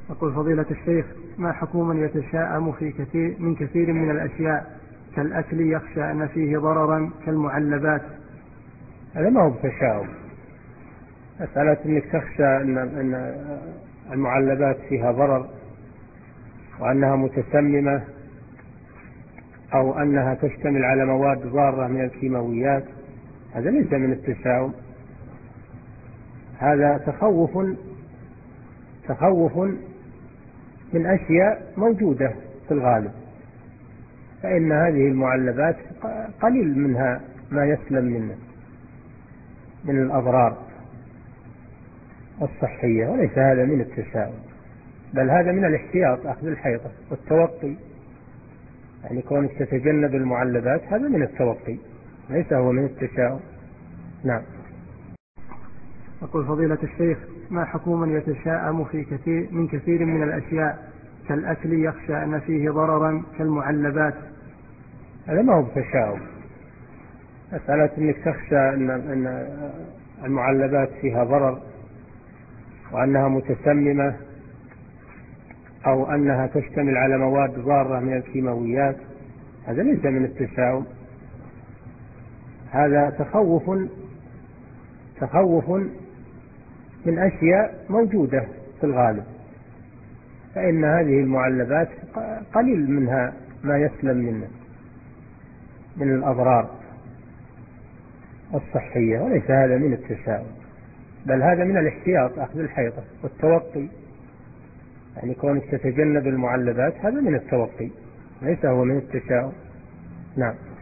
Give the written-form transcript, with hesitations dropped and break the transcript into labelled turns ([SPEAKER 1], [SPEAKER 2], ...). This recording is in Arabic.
[SPEAKER 1] يقول فضيلة الشيخ: ما حكم من يتشائم في كثير من الأشياء كالأكل يخشى أن فيه ضررا كالمعلبات؟
[SPEAKER 2] هذا ما هو بتشاؤم. مسألة أنك تخشى أن المعلبات فيها ضرر وأنها متسممة أو أنها تشتمل على مواد ضارة من الكيماويات، هذا ليس من التشاؤم، هذا تخوف من أشياء موجودة في الغالب، فإن هذه المعلبات قليل منها ما يسلم من الأضرار الصحية، وليس هذا من التشاؤم، بل هذا من الاحتياط، أخذ الحيطة والتوقي، يعني كونك تتجنب المعلبات هذا من التوقي، ليس هو من التشاؤم. نعم.
[SPEAKER 1] يقول فضيلة الشيخ: ما حكم من يتشائم في كثير من الأشياء كالأكل يخشى أن فيه ضررا كالمعلبات؟
[SPEAKER 2] هذا ما هو بتشاؤم. مسألة أنك تخشى أن المعلبات فيها ضرر وأنها متسممة أو أنها تشتمل على مواد ضارة من الكيماويات، هذا ليس من التشاؤم، هذا تخوف من أشياء موجودة في الغالب، فإن هذه المعلبات قليل منها ما يسلم من الأضرار الصحية، وليس هذا من التشاؤم، بل هذا من الاحتياط، أخذ الحيطة والتوقي، يعني كونك تتجنب المعلبات هذا من التوقي، ليس هو من التشاؤم. نعم.